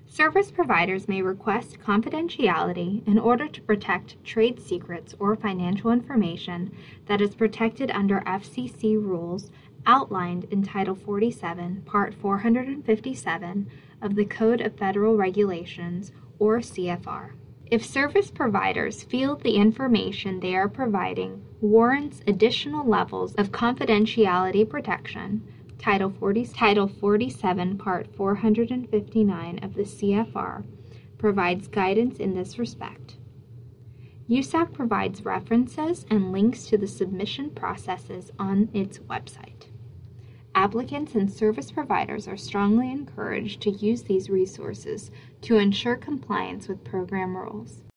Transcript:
Service providers may request confidentiality in order to protect trade secrets or financial information that is protected under FCC rules outlined in Title 47, Part 457 of the Code of Federal Regulations, or CFR. If service providers feel the information they are providing warrants additional levels of confidentiality protection, Title 47, Part 459 of the CFR provides guidance in this respect. USAC provides references and links to the submission processes on its website. Applicants and service providers are strongly encouraged to use these resources to ensure compliance with program rules.